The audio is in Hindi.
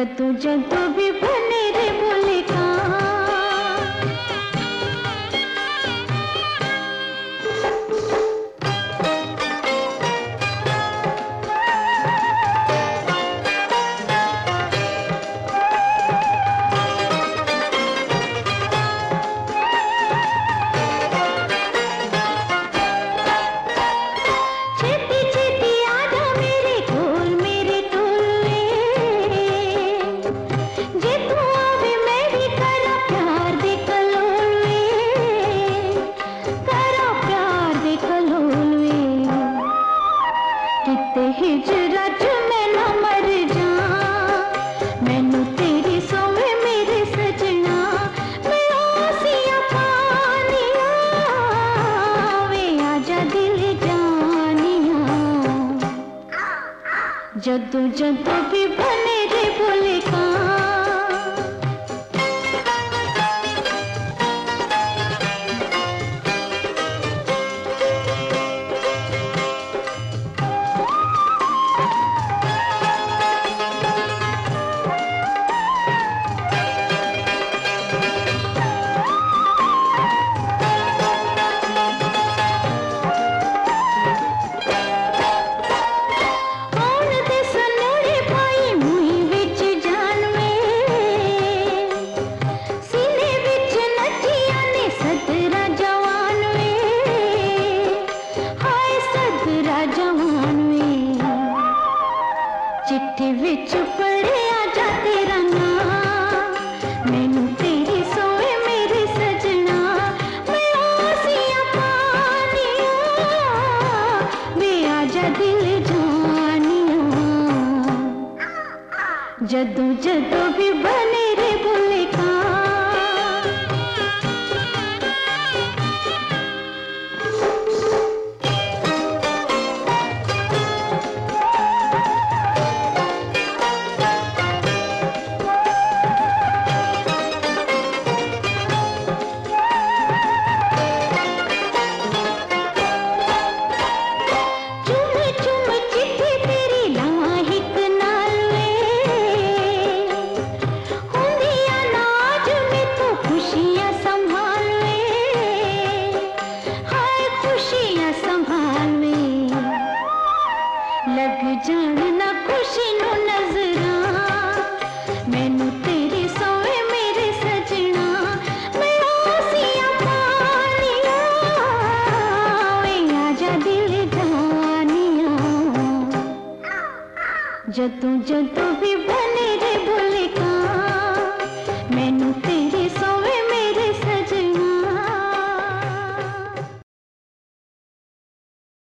जदों जदों भी बने रे बोले का हिजरा च मैं ना मर जा मैनू तेरी सोवे मेरे सजना मैं ओसिया पानिया वे आजा दिल जानिया जदों जदों भी बने रे बोले का चिट्ठी विच पढ़े आजा तेरा नाम मैनू तेरी सोए मेरे सजना मैं ओसिया पानिया वे आजा दिल जानिया जदों जदों भी बने रे बोले का लग जाना खुशी नो नजरा मैनू तेरी सोए मेरे सजना मैं ओसिया पानिया वे आजा दिल जानिया जदों जदों